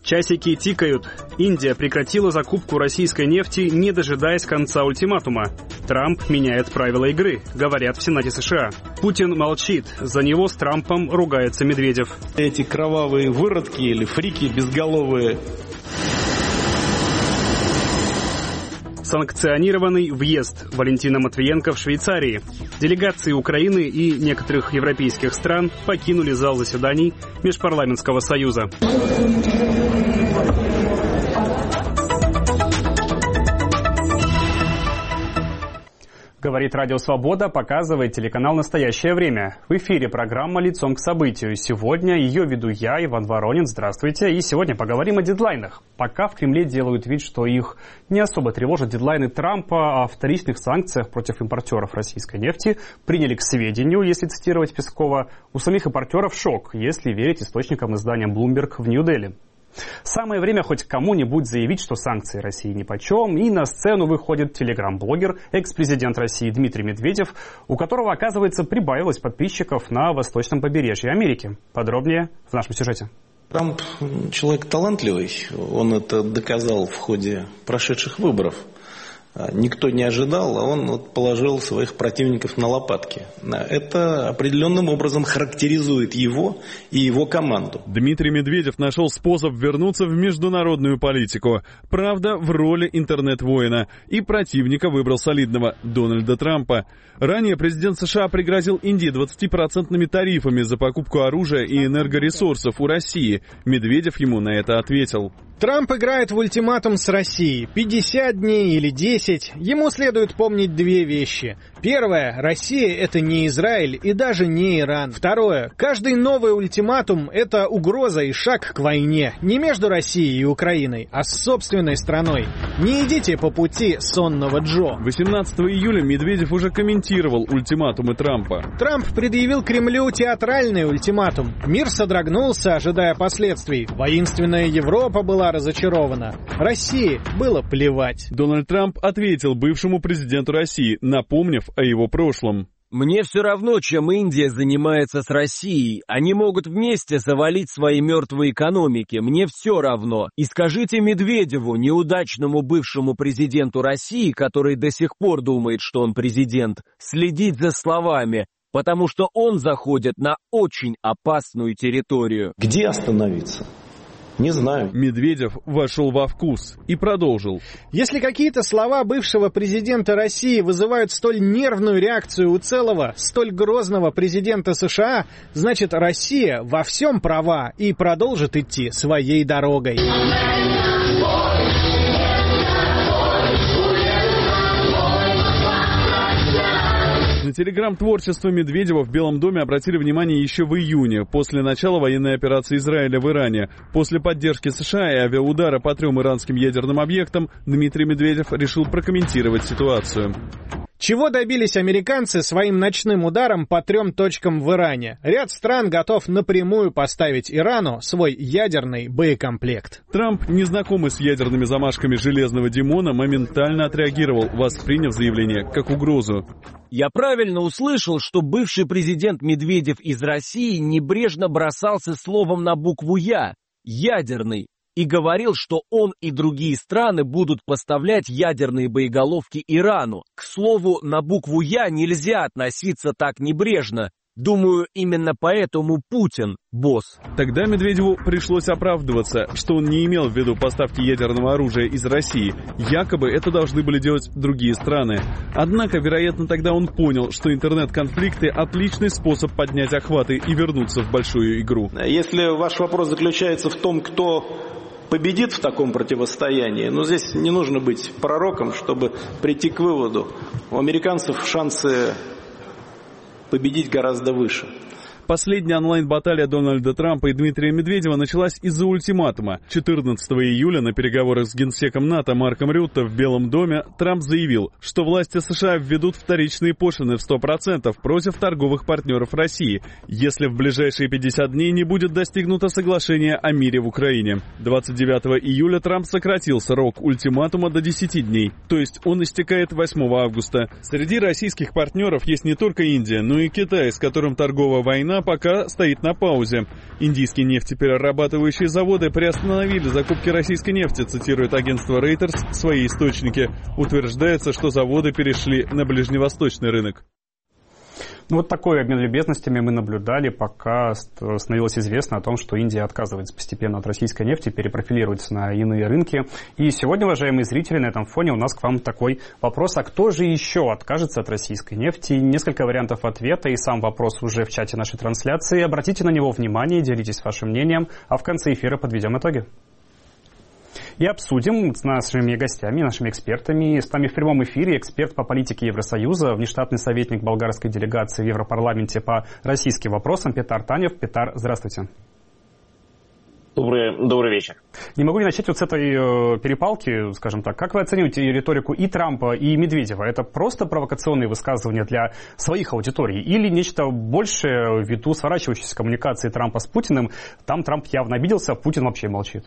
Часики тикают. Индия прекратила закупку российской нефти, не дожидаясь конца ультиматума. Трамп меняет правила игры, говорят в Сенате США. Путин молчит. За него с Трампом ругается Медведев. Эти кровавые выродки или фрики безголовые. Санкционированный въезд Валентина Матвиенко в Швейцарии. Делегации Украины и некоторых европейских стран покинули зал заседаний Межпарламентского союза. Говорит Радио Свобода, показывает телеканал «Настоящее время». В эфире программа «Лицом к событию». Сегодня ее веду я, Иван Воронин. Здравствуйте. И сегодня поговорим о дедлайнах. Пока в Кремле делают вид, что их не особо тревожат дедлайны Трампа, о вторичных санкциях против импортеров российской нефти приняли к сведению, если цитировать Пескова. У самих импортеров шок, если верить источникам издания Bloomberg в Нью-Дели. Самое время хоть кому-нибудь заявить, что санкции России нипочем, и на сцену выходит телеграм-блогер, экс-президент России Дмитрий Медведев, у которого, оказывается, прибавилось подписчиков на восточном побережье Америки. Подробнее в нашем сюжете. Трамп человек талантливый, он это доказал в ходе прошедших выборов. Никто не ожидал, а он положил своих противников на лопатки. Это определенным образом характеризует его и его команду. Дмитрий Медведев нашел способ вернуться в международную политику. Правда, в роли интернет-воина. И противника выбрал солидного — Дональда Трампа. Ранее президент США пригрозил Индии 20% тарифами за покупку оружия и энергоресурсов у России. Медведев ему на это ответил. Трамп играет в ультиматум с Россией. 50 дней или 10. Ему следует помнить две вещи. Первое. Россия — это не Израиль и даже не Иран. Второе. Каждый новый ультиматум — это угроза и шаг к войне. Не между Россией и Украиной, а с собственной страной. Не идите по пути сонного Джо. 18 июля Медведев уже комментировал ультиматумы Трампа. Трамп предъявил Кремлю театральный ультиматум. Мир содрогнулся, ожидая последствий. Воинственная Европа была разочарована. России было плевать. Дональд Трамп ответил бывшему президенту России, напомнив о его прошлом. «Мне все равно, чем Индия занимается с Россией. Они могут вместе завалить свои мертвые экономики. Мне все равно. И скажите Медведеву, неудачному бывшему президенту России, который до сих пор думает, что он президент, следить за словами, потому что он заходит на очень опасную территорию». Где остановиться? Не знаю. Медведев вошел во вкус и продолжил. Если какие-то слова бывшего президента России вызывают столь нервную реакцию у целого, столь грозного президента США, значит, Россия во всем права и продолжит идти своей дорогой. На телеграм-творчество Медведева в Белом доме обратили внимание еще в июне, после начала военной операции Израиля в Иране. После поддержки США и авиаудара по 3 иранским ядерным объектам Дмитрий Медведев решил прокомментировать ситуацию. Чего добились американцы своим ночным ударом по 3 точкам в Иране? Ряд стран готов напрямую поставить Ирану свой ядерный боекомплект. Трамп, незнакомый с ядерными замашками Железного Димона, моментально отреагировал, восприняв заявление как угрозу. Я правильно услышал, что бывший президент Медведев из России небрежно бросался словом на букву «Я» — «ядерный», и говорил, что он и другие страны будут поставлять ядерные боеголовки Ирану. К слову, на букву «Я» нельзя относиться так небрежно. Думаю, именно поэтому Путин – босс. Тогда Медведеву пришлось оправдываться, что он не имел в виду поставки ядерного оружия из России. Якобы это должны были делать другие страны. Однако, вероятно, тогда он понял, что интернет-конфликты – отличный способ поднять охваты и вернуться в большую игру. Если ваш вопрос заключается в том, кто победит в таком противостоянии, но здесь не нужно быть пророком, чтобы прийти к выводу. У американцев шансы победить гораздо выше. Последняя онлайн-баталия Дональда Трампа и Дмитрия Медведева началась из-за ультиматума. 14 июля на переговорах с генсеком НАТО Марком Рютте в Белом доме Трамп заявил, что власти США введут вторичные пошлины в 100% против торговых партнеров России, если в ближайшие 50 дней не будет достигнуто соглашение о мире в Украине. 29 июля Трамп сократил срок ультиматума до 10 дней, то есть он истекает 8 августа. Среди российских партнеров есть не только Индия, но и Китай, с которым торговая война война пока стоит на паузе. Индийские нефтеперерабатывающие заводы приостановили закупки российской нефти, цитирует агентство Reuters свои источники. Утверждается, что заводы перешли на ближневосточный рынок. Ну, вот такой обмен любезностями мы наблюдали, пока становилось известно о том, что Индия отказывается постепенно от российской нефти, перепрофилируется на иные рынки. И сегодня, уважаемые зрители, на этом фоне у нас к вам такой вопрос: а кто же еще откажется от российской нефти? Несколько вариантов ответа, и сам вопрос уже в чате нашей трансляции. Обратите на него внимание, делитесь вашим мнением, а в конце эфира подведем итоги. И обсудим с нашими гостями, нашими экспертами. С нами в прямом эфире эксперт по политике Евросоюза, внештатный советник болгарской делегации в Европарламенте по российским вопросам Петар Танев. Петар, здравствуйте. Добрый вечер. Не могу не начать вот с этой перепалки, скажем так. Как вы оцениваете риторику и Трампа, и Медведева? Это просто провокационные высказывания для своих аудиторий или нечто большее ввиду сворачивающейся коммуникации Трампа с Путиным? Там Трамп явно обиделся, Путин вообще молчит.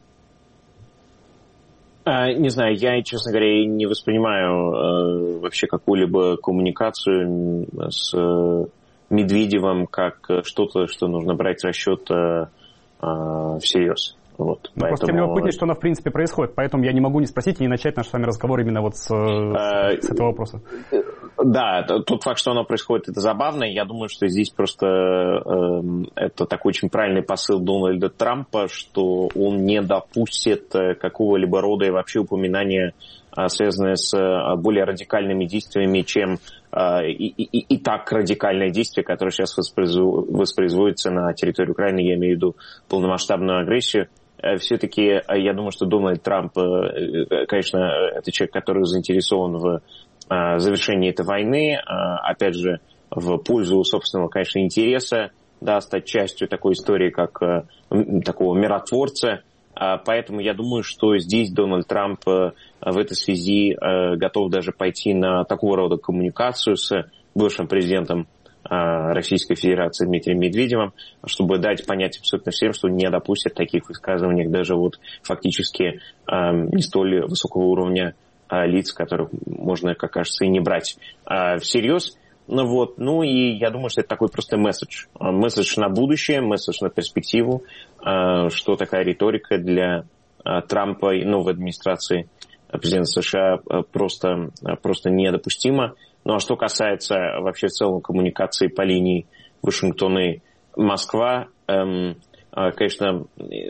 Не знаю, я, честно говоря, не воспринимаю вообще какую-либо коммуникацию с Медведевым как что-то, что нужно брать в расчет всерьез. Вот, поэтому... Просто тем любопытнее, что оно в принципе происходит, поэтому я не могу не спросить и не начать наш с вами разговор именно вот с этого вопроса. Да, тот факт, что оно происходит, это забавно. Я думаю, что здесь просто это такой очень правильный посыл Дональда Трампа, что он не допустит какого-либо рода и вообще упоминания, связанные с более радикальными действиями, чем и так радикальное действие, которое сейчас воспроизводится на территории Украины, я имею в виду полномасштабную агрессию. Все-таки я думаю, что Дональд Трамп, конечно, это человек, который заинтересован в завершении этой войны, опять же, в пользу собственного, конечно, интереса, да, стать частью такой истории, как такого миротворца. Поэтому я думаю, что здесь Дональд Трамп в этой связи готов даже пойти на такого рода коммуникацию с бывшим президентом Российской Федерации Дмитрием Медведевым, чтобы дать понять абсолютно всем, что не допустят таких высказываний даже вот фактически не столь высокого уровня лиц, которых можно, как кажется, и не брать всерьез. Ну и я думаю, что это такой просто месседж. Месседж на будущее, месседж на перспективу, что такая риторика для Трампа и новой администрации президента США просто недопустима. Ну а что касается вообще в целом коммуникации по линии Вашингтон и Москва, конечно,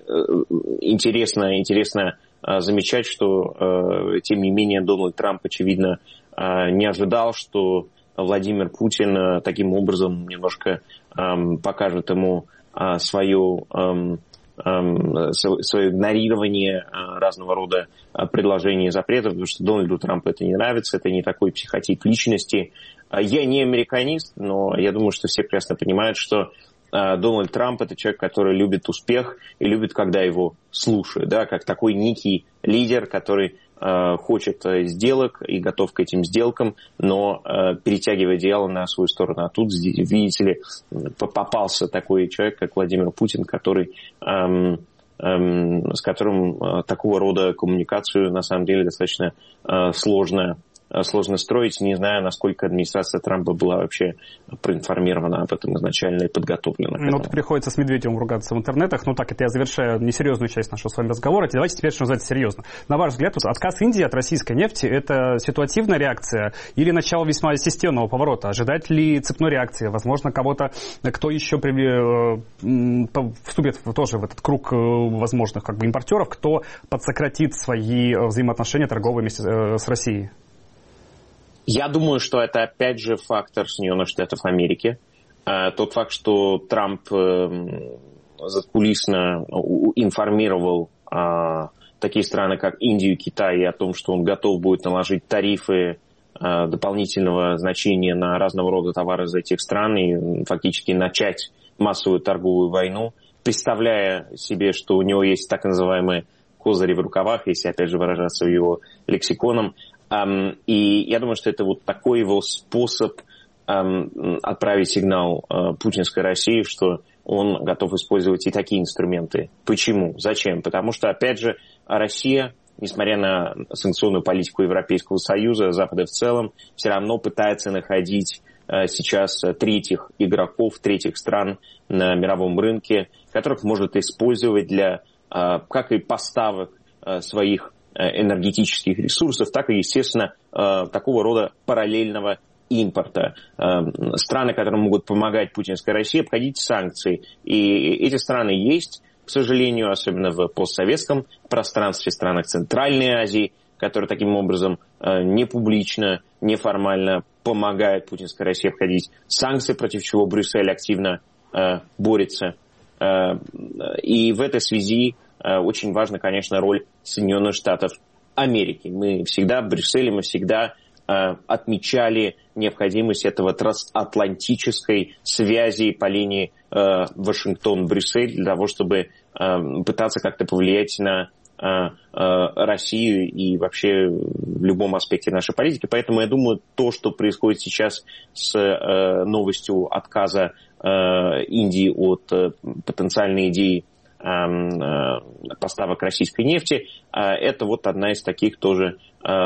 интересно замечать, что, тем не менее, Дональд Трамп, очевидно, не ожидал, что Владимир Путин таким образом немножко покажет ему свое игнорирование разного рода предложений и запретов, потому что Дональду Трампу это не нравится, это не такой психотип личности. Я не американист, но я думаю, что все прекрасно понимают, что Дональд Трамп — это человек, который любит успех и любит, когда его слушают, да, как такой некий лидер, который хочет сделок и готов к этим сделкам, но перетягивая одеяло на свою сторону. А тут, видите ли, попался такой человек, как Владимир Путин, который, с которым такого рода коммуникацию на самом деле достаточно сложно строить, не знаю, насколько администрация Трампа была вообще проинформирована об этом изначально и подготовлена. Ну, вот приходится с Медведевым ругаться в интернетах. Ну, так, это я завершаю несерьезную часть нашего с вами разговора. Давайте теперь, что называется, серьезно. На ваш взгляд, вот, отказ Индии от российской нефти – это ситуативная реакция или начало весьма системного поворота? Ожидать ли цепной реакции? Возможно, кто еще вступит тоже в этот круг возможных импортеров, кто подсократит свои взаимоотношения торговые вместе с Россией? Я думаю, что это опять же фактор Соединенных Штатов Америки. Тот факт, что Трамп задкулисно информировал такие страны, как Индию и Китай, о том, что он готов будет наложить тарифы дополнительного значения на разного рода товары из этих стран и фактически начать массовую торговую войну, представляя себе, что у него есть так называемые козыри в рукавах, если опять же выражаться его лексиконом. И я думаю, что это вот такой его способ отправить сигнал путинской России, что он готов использовать и такие инструменты. Почему? Зачем? Потому что, опять же, Россия, несмотря на санкционную политику Европейского Союза, Запада в целом, все равно пытается находить сейчас третьих игроков, третьих стран на мировом рынке, которых может использовать для как и поставок своих энергетических ресурсов, так и, естественно, такого рода параллельного импорта. Страны, которые могут помогать путинской России обходить санкции. И эти страны есть, к сожалению, особенно в постсоветском пространстве, странах Центральной Азии, которые таким образом не публично, неформально помогают путинской России обходить санкции, против чего Брюссель активно борется. И в этой связи очень важна, конечно, роль Соединенных Штатов Америки. Мы всегда в Брюсселе, мы всегда отмечали необходимость этого трансатлантической связи по линии Вашингтон-Брюссель для того, чтобы пытаться как-то повлиять на Россию и вообще в любом аспекте нашей политики. Поэтому я думаю, то, что происходит сейчас с новостью отказа Индии от потенциальной идеи поставок российской нефти, это вот одна из таких тоже,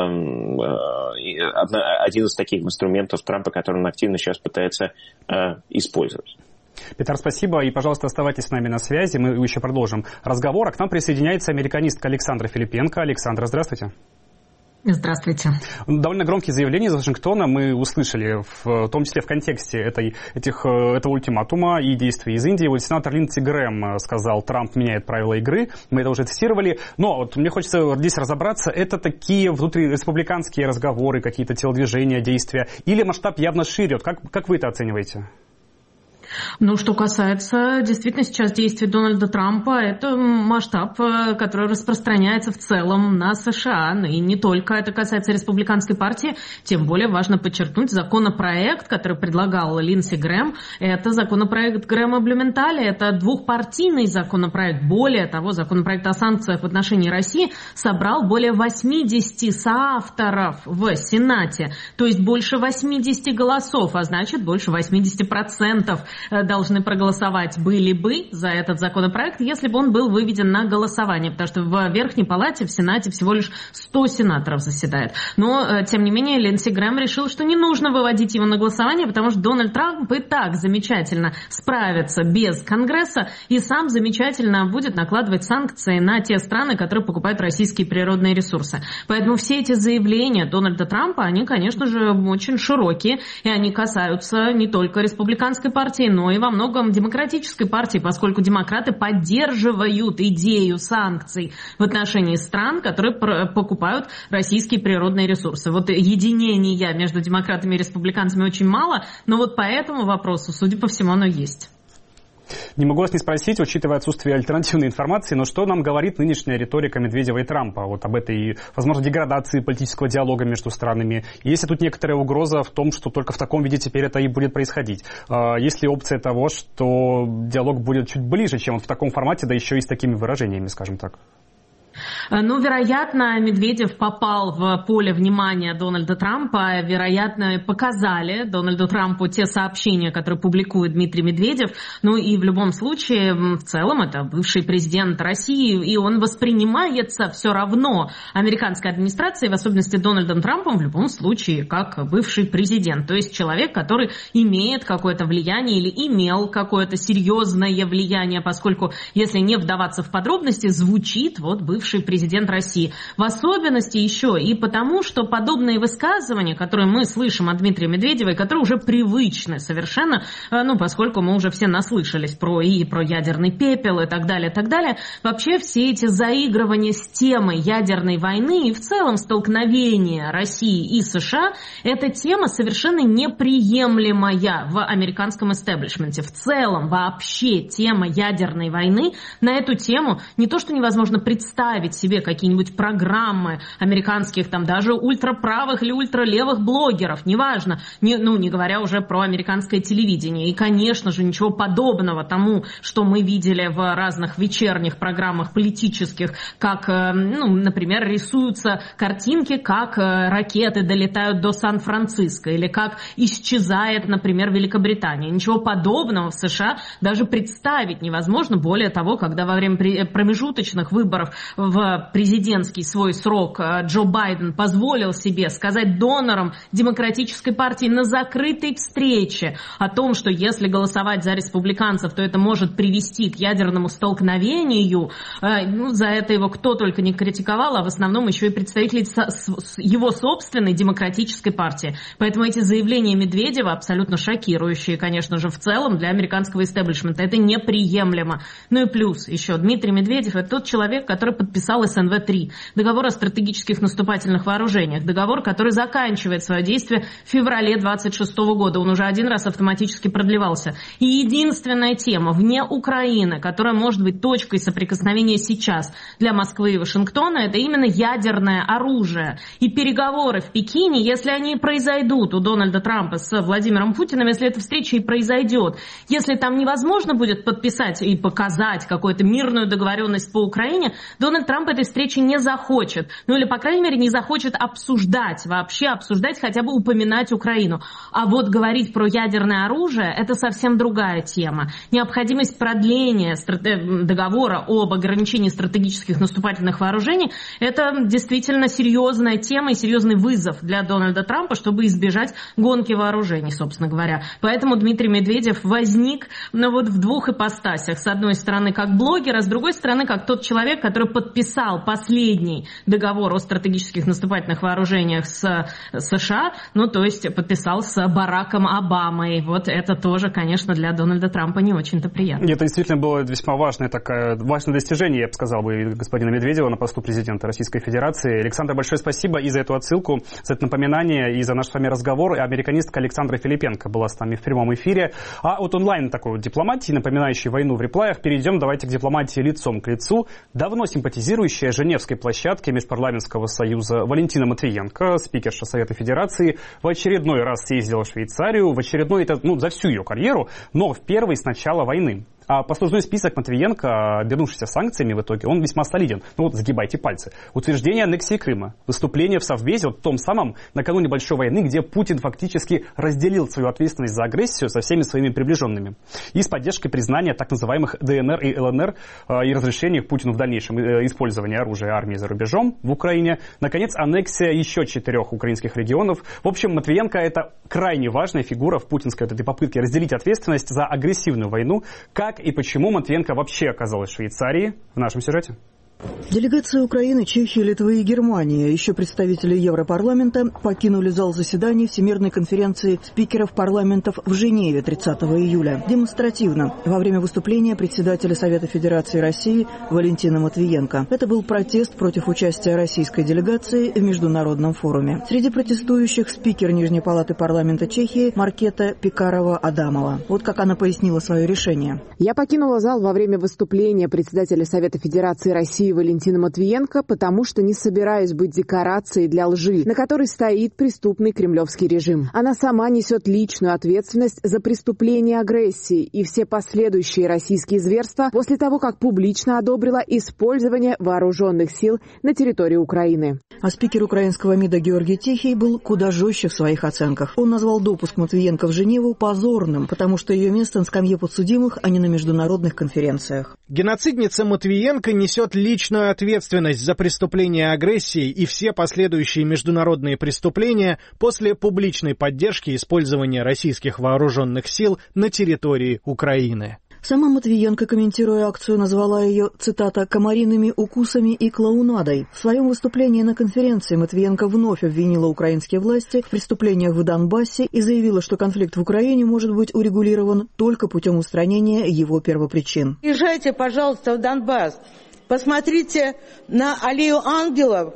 один из таких инструментов Трампа, который он активно сейчас пытается использовать. Петр, спасибо. И, пожалуйста, оставайтесь с нами на связи. Мы еще продолжим разговор. А к нам присоединяется американистка Александра Филипенко. Александра, здравствуйте. Здравствуйте. Довольно громкие заявления из Вашингтона мы услышали, в том числе в контексте этого ультиматума и действий из Индии. Вот сенатор Линдси Грэм сказал, Трамп меняет правила игры. Мы это уже цитировали. Но вот мне хочется здесь разобраться, это такие внутриреспубликанские разговоры, какие-то телодвижения, действия, или масштаб явно шире? Вот как вы это оцениваете? Ну, что касается действительно сейчас действий Дональда Трампа, это масштаб, который распространяется в целом на США. И не только это касается республиканской партии, тем более важно подчеркнуть, законопроект, который предлагал Линдси Грэм, это законопроект Грэма Блюменталя, это двухпартийный законопроект. Более того, законопроект о санкциях в отношении России собрал более 80 соавторов в Сенате, то есть больше 80 голосов, а значит больше 80% должны проголосовать были бы за этот законопроект, если бы он был выведен на голосование, потому что в Верхней Палате, в Сенате всего лишь 100 сенаторов заседает. Но, тем не менее, Линдси Грэм решил, что не нужно выводить его на голосование, потому что Дональд Трамп и так замечательно справится без Конгресса и сам замечательно будет накладывать санкции на те страны, которые покупают российские природные ресурсы. Поэтому все эти заявления Дональда Трампа, они, конечно же, очень широкие, и они касаются не только республиканской партии, но и во многом демократической партии, поскольку демократы поддерживают идею санкций в отношении стран, которые покупают российские природные ресурсы. Вот единения между демократами и республиканцами очень мало, но вот по этому вопросу, судя по всему, оно есть. Не могу вас не спросить, учитывая отсутствие альтернативной информации, но что нам говорит нынешняя риторика Медведева и Трампа вот об этой, возможно, деградации политического диалога между странами? Есть ли тут некоторая угроза в том, что только в таком виде теперь это и будет происходить? Есть ли опция того, что диалог будет чуть ближе, чем в таком формате, да еще и с такими выражениями, скажем так? Ну, вероятно, Медведев попал в поле внимания Дональда Трампа. Вероятно, показали Дональду Трампу те сообщения, которые публикует Дмитрий Медведев. Ну и в любом случае, в целом, это бывший президент России, и он воспринимается все равно американской администрацией, в особенности Дональдом Трампом, в любом случае, как бывший президент. То есть человек, который имеет какое-то влияние или имел какое-то серьезное влияние, поскольку, если не вдаваться в подробности, звучит вот бывший президент России. В особенности еще и потому, что подобные высказывания, которые мы слышим от Дмитрия Медведева, и которые уже привычны совершенно, ну, поскольку мы уже все наслышались про ядерный пепел и так далее, вообще все эти заигрывания с темой ядерной войны и в целом столкновения России и США, это тема совершенно неприемлемая в американском истеблишменте. В целом вообще тема ядерной войны, на эту тему не то, что невозможно представить себе какие-нибудь программы американских, там даже ультраправых или ультралевых блогеров, неважно, не говоря уже про американское телевидение. И, конечно же, ничего подобного тому, что мы видели в разных вечерних программах политических, как, например, рисуются картинки, как ракеты долетают до Сан-Франциско, или как исчезает, например, Великобритания. Ничего подобного в США даже представить невозможно. Более того, когда во время промежуточных выборов в президентский свой срок Джо Байден позволил себе сказать донорам Демократической партии на закрытой встрече о том, что если голосовать за республиканцев, то это может привести к ядерному столкновению, за это его кто только не критиковал, а в основном еще и представители его собственной Демократической партии. Поэтому эти заявления Медведева абсолютно шокирующие, конечно же, в целом для американского истеблишмента. Это неприемлемо. Ну и плюс еще Дмитрий Медведев — это тот человек, который подписал СНВ-3, договор о стратегических наступательных вооружениях, договор, который заканчивает свое действие в феврале 26 года. Он уже один раз автоматически продлевался. И единственная тема вне Украины, которая может быть точкой соприкосновения сейчас для Москвы и Вашингтона, это именно ядерное оружие. И переговоры в Пекине, если они произойдут у Дональда Трампа с Владимиром Путиным, если эта встреча и произойдет, если там невозможно будет подписать и показать какую-то мирную договоренность по Украине, Дональд Трамп этой встречи не захочет. Ну или, по крайней мере, не захочет обсуждать, вообще обсуждать, хотя бы упоминать Украину. А вот говорить про ядерное оружие — это совсем другая тема. Необходимость продления договора об ограничении стратегических наступательных вооружений — это действительно серьезная тема и серьезный вызов для Дональда Трампа, чтобы избежать гонки вооружений, собственно говоря. Поэтому Дмитрий Медведев возник вот в двух ипостасях. С одной стороны, как блогер, а с другой стороны, как тот человек, который подписал последний договор о стратегических наступательных вооружениях с США, ну, то есть подписал с Бараком Обамой. Вот это тоже, конечно, для Дональда Трампа не очень-то приятно. Это действительно было весьма важное достижение, я бы сказал, господина Медведева на посту президента Российской Федерации. Александр, большое спасибо и за эту отсылку, за это напоминание, и за наш с вами разговор. Американистка Александра Филипенко была с нами в прямом эфире. А от онлайн такой вот дипломатии, напоминающей войну в реплаях, перейдем давайте к дипломатии лицом к лицу. Давно симпатизирующая Женевской площадке Межпарламентского союза Валентина Матвиенко, спикерша Совета Федерации, в очередной раз съездила в Швейцарию, в очередной, за всю ее карьеру, но в первый с начала войны. А послужной список Матвиенко, обернувшийся санкциями в итоге, он весьма солиден. Загибайте пальцы. Утверждение аннексии Крыма, выступление в Совбезе, в том самом накануне Большой войны, где Путин фактически разделил свою ответственность за агрессию со всеми своими приближенными. И с поддержкой признания так называемых ДНР и ЛНР и разрешения Путину в дальнейшем использования оружия армии за рубежом в Украине. Наконец, аннексия еще 4 украинских регионов. В общем, Матвиенко — это крайне важная фигура в путинской этой попытке разделить ответственность за агрессивную войну. Как и почему Матвиенко вообще оказалась в Швейцарии, в нашем сюжете. Делегации Украины, Чехии, Литвы и Германии, еще представители Европарламента, покинули зал заседаний Всемирной конференции спикеров парламентов в Женеве 30 июля. Демонстративно, во время выступления председателя Совета Федерации России Валентина Матвиенко. Это был протест против участия российской делегации в международном форуме. Среди протестующих спикер Нижней палаты парламента Чехии Маркета Пекарова-Адамова. Вот как она пояснила свое решение. Я покинула зал во время выступления председателя Совета Федерации России Валентина Матвиенко, потому что не собираюсь быть декорацией для лжи, на которой стоит преступный кремлевский режим. Она сама несет личную ответственность за преступление агрессии и все последующие российские зверства после того, как публично одобрила использование вооруженных сил на территории Украины. А спикер украинского МИДа Георгий Тихий был куда жестче в своих оценках. Он назвал допуск Матвиенко в Женеву позорным, потому что ее место на скамье подсудимых, а не на международных конференциях. Геноцидница Матвиенко несет личную ответственность за преступление агрессии и все последующие международные преступления после публичной поддержки использования российских вооруженных сил на территории Украины. Сама Матвиенко, комментируя акцию, назвала ее, цитата, «комариными укусами и клоунадой». В своем выступлении на конференции Матвиенко вновь обвинила украинские власти в преступлениях в Донбассе и заявила, что конфликт в Украине может быть урегулирован только путем устранения его первопричин. Езжайте, пожалуйста, в Донбасс. Посмотрите на аллею ангелов,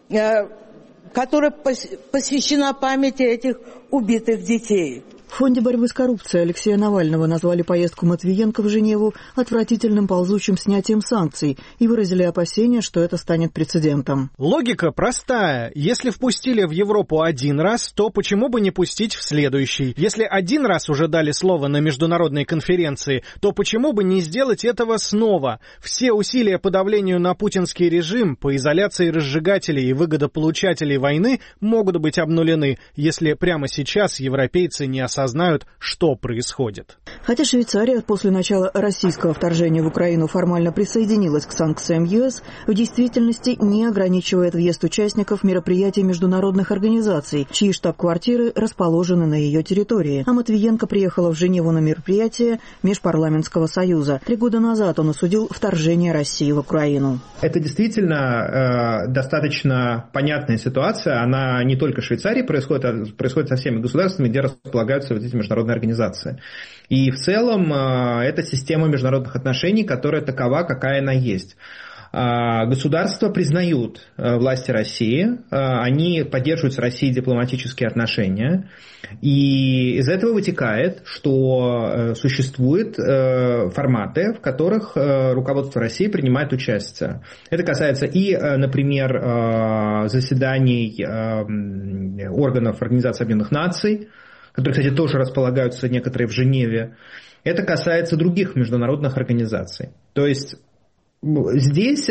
которая посвящена памяти этих убитых детей. В Фонде борьбы с коррупцией Алексея Навального назвали поездку Матвиенко в Женеву отвратительным ползучим снятием санкций и выразили опасения, что это станет прецедентом. Логика простая. Если впустили в Европу один раз, то почему бы не пустить в следующий? Если один раз уже дали слово на международной конференции, то почему бы не сделать этого снова? Все усилия по давлению на путинский режим, по изоляции разжигателей и выгодополучателей войны могут быть обнулены, если прямо сейчас европейцы не осознают осознают, что происходит. Хотя Швейцария после начала российского вторжения в Украину формально присоединилась к санкциям ЕС, в действительности не ограничивает въезд участников мероприятий международных организаций, чьи штаб-квартиры расположены на ее территории. А Матвиенко приехала в Женеву на мероприятие Межпарламентского союза. 3 года назад он осудил вторжение России в Украину. Это действительно достаточно понятная ситуация. Она не только в Швейцарии происходит, а происходит со всеми государствами, где располагаются вот эти международные организации. И в целом это система международных отношений, которая такова, какая она есть. Государства признают власти России, они поддерживают с Россией дипломатические отношения, и из этого вытекает, что существуют форматы, в которых руководство России принимает участие. Это касается и, например, заседаний органов Организации Объединенных Наций, которые, кстати, тоже располагаются некоторые в Женеве. Это касается других международных организаций. То есть здесь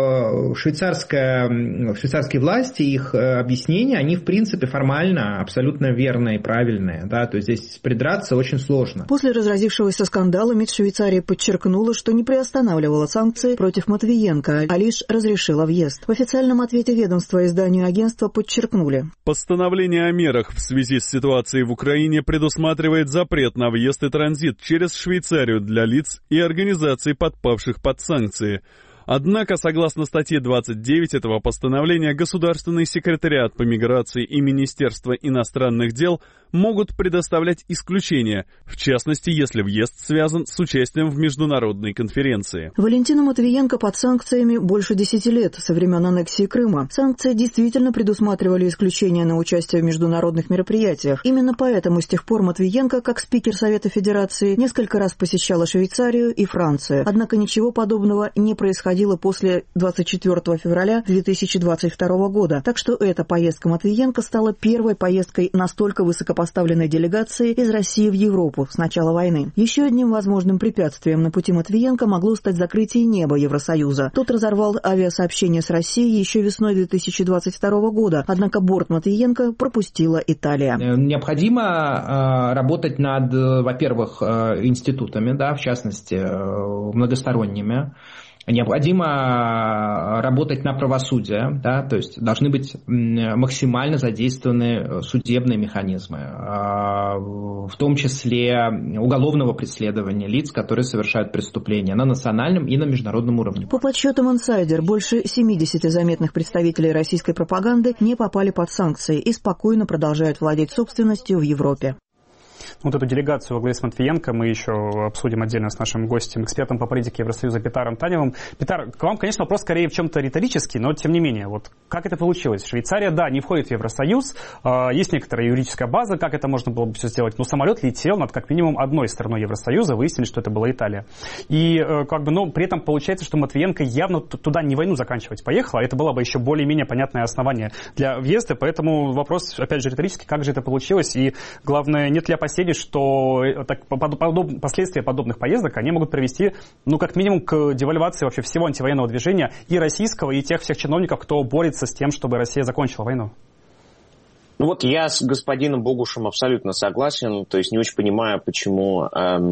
швейцарские власти, их объяснения, они в принципе формально абсолютно верные и правильные. Да? То есть здесь придраться очень сложно. После разразившегося скандала МИД Швейцарии подчеркнула, что не приостанавливала санкции против Матвиенко, а лишь разрешила въезд. В официальном ответе ведомства изданию агентства подчеркнули. Постановление о мерах в связи с ситуацией в Украине предусматривает запрет на въезд и транзит через Швейцарию для лиц и организаций, подпавших под санкции. Однако, согласно статье 29 этого постановления, Государственный секретариат по миграции и Министерство иностранных дел могут предоставлять исключения, в частности, если въезд связан с участием в международной конференции. Валентина Матвиенко под санкциями больше 10 лет, со времен аннексии Крыма. Санкции действительно предусматривали исключения на участие в международных мероприятиях. Именно поэтому с тех пор Матвиенко, как спикер Совета Федерации, несколько раз посещала Швейцарию и Францию. Однако ничего подобного не происходило после 24 февраля 2022 года. Так что эта поездка Матвиенко стала первой поездкой настолько высокопоставленной делегации из России в Европу с начала войны. Еще одним возможным препятствием на пути Матвиенко могло стать закрытие неба Евросоюза. Тот разорвал авиасообщение с Россией еще весной 2022 года, однако борт Матвиенко пропустила Италия. Необходимо работать над, во-первых, институтами, да, в частности, многосторонними. Необходимо работать на правосудие, да, то есть должны быть максимально задействованы судебные механизмы, в том числе уголовного преследования лиц, которые совершают преступления на национальном и на международном уровне. По подсчетам «Инсайдер», больше 70 заметных представителей российской пропаганды не попали под санкции и спокойно продолжают владеть собственностью в Европе. Вот эту делегацию во главе с Матвиенко мы еще обсудим отдельно с нашим гостем, экспертом по политике Евросоюза Петаром Таневым. Петар, к вам, конечно, вопрос скорее в чем-то риторический, но тем не менее, вот как это получилось? Швейцария, да, не входит в Евросоюз, есть некоторая юридическая база, как это можно было бы все сделать, но самолет летел над как минимум одной страной Евросоюза, выяснили, что это была Италия. И при этом получается, что Матвиенко явно туда не войну заканчивать поехала, это было бы еще более-менее понятное основание для въезда, поэтому вопрос, опять же, риторический, как же это получилось, и главное, нет ли опасений, что последствия подобных поездок они могут привести, как минимум, к девальвации вообще всего антивоенного движения и российского, и тех всех чиновников, кто борется с тем, чтобы Россия закончила войну. Я с господином Богушем абсолютно согласен, то есть не очень понимаю, почему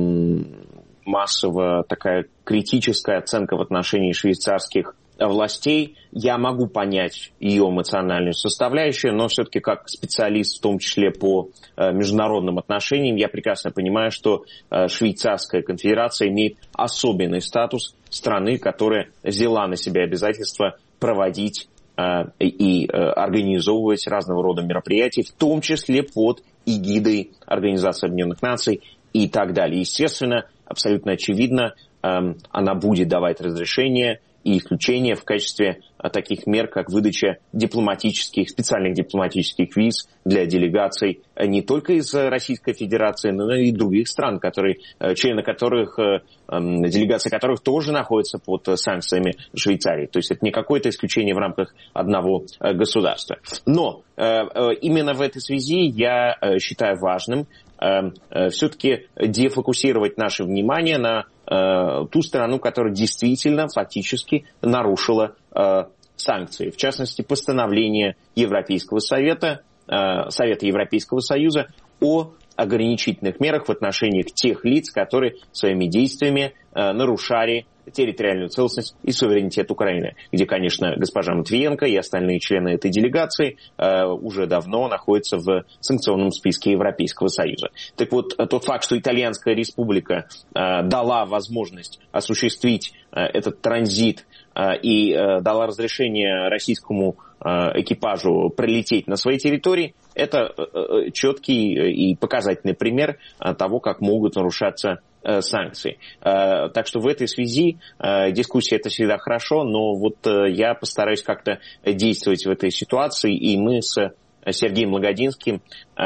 массово такая критическая оценка в отношении швейцарских властей. Я могу понять ее эмоциональную составляющую, но все-таки как специалист, в том числе по международным отношениям, я прекрасно понимаю, что Швейцарская конфедерация имеет особенный статус страны, которая взяла на себя обязательство проводить и организовывать разного рода мероприятия, в том числе под эгидой Организации Объединенных Наций и так далее. Естественно, абсолютно очевидно, она будет давать разрешение и исключения в качестве таких мер, как выдача специальных дипломатических виз для делегаций не только из Российской Федерации, но и других стран, члены которых, делегации которых тоже находятся под санкциями Швейцарии. То есть это не какое-то исключение в рамках одного государства. Но именно в этой связи я считаю важным все-таки дефокусировать наше внимание на ту страну, которая действительно фактически нарушила санкции. В частности, постановление Европейского Совета, Совета Европейского Союза о ограничительных мерах в отношении тех лиц, которые своими действиями нарушали территориальную целостность и суверенитет Украины, где, конечно, госпожа Матвиенко и остальные члены этой делегации уже давно находятся в санкционном списке Европейского Союза. Так вот, тот факт, что Итальянская Республика дала возможность осуществить этот транзит и дала разрешение российскому экипажу прилететь на своей территории, это четкий и показательный пример того, как могут нарушаться санкции. Так что в этой связи дискуссия это всегда хорошо, но вот я постараюсь как-то действовать в этой ситуации, и мы с Сергеем Лагодинским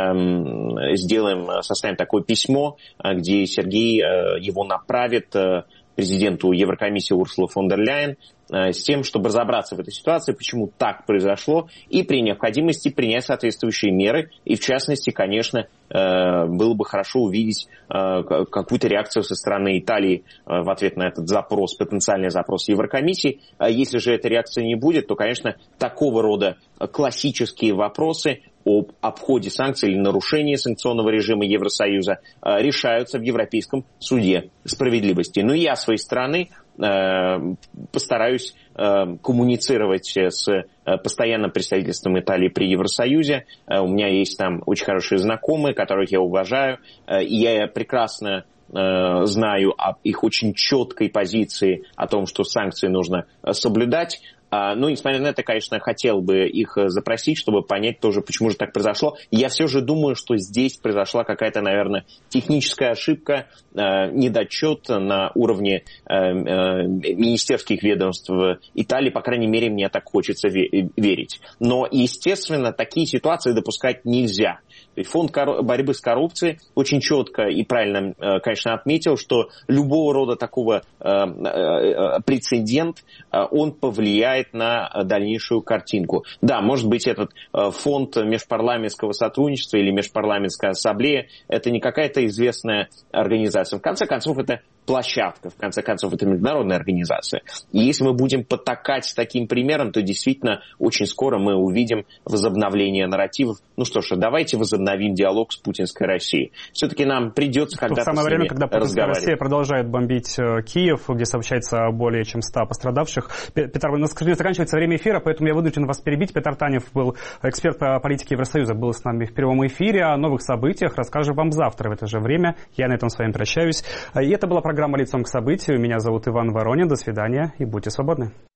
составим такое письмо, где Сергей его направит президенту Еврокомиссии Урсулы фон дер Ляйен с тем, чтобы разобраться в этой ситуации, почему так произошло, и при необходимости принять соответствующие меры. И в частности, конечно, было бы хорошо увидеть какую-то реакцию со стороны Италии в ответ на этот запрос, потенциальный запрос Еврокомиссии. Если же этой реакции не будет, то, конечно, такого рода классические вопросы об обходе санкций или нарушении санкционного режима Евросоюза решаются в Европейском суде справедливости. Но я, с своей стороны, постараюсь коммуницировать с постоянным представительством Италии при Евросоюзе. У меня есть там очень хорошие знакомые, которых я уважаю, и я прекрасно знаю об их очень четкой позиции о том, что санкции нужно соблюдать. Ну, несмотря на это, конечно, хотел бы их запросить, чтобы понять тоже, почему же так произошло. Я все же думаю, что здесь произошла какая-то, наверное, техническая ошибка, недочет на уровне министерских ведомств Италии. По крайней мере, мне так хочется верить. Но, естественно, такие ситуации допускать нельзя. Фонд борьбы с коррупцией очень четко и правильно, конечно, отметил, что любого рода такого прецедент, он повлияет на дальнейшую картинку. Да, может быть, этот фонд межпарламентского сотрудничества или межпарламентская ассамблея, это не какая-то известная организация. В конце концов, это площадка, в конце концов, это международная организация. И если мы будем потакать с таким примером, то действительно очень скоро мы увидим возобновление нарративов. Ну что ж, давайте возобновим диалог с путинской Россией. Все-таки нам придется когда-то в самое время, когда путинская Россия продолжает бомбить Киев, где сообщается более чем 100 пострадавших. Петр, у нас, к сожалению, заканчивается время эфира, поэтому я вынужден вас перебить. Петр Танев был эксперт по политике Евросоюза, был с нами в прямом эфире. О новых событиях расскажем вам завтра в это же время. Я на этом с вами прощаюсь. И это была программа «Лицом к событию». Меня зовут Иван Воронин. До свидания и будьте свободны.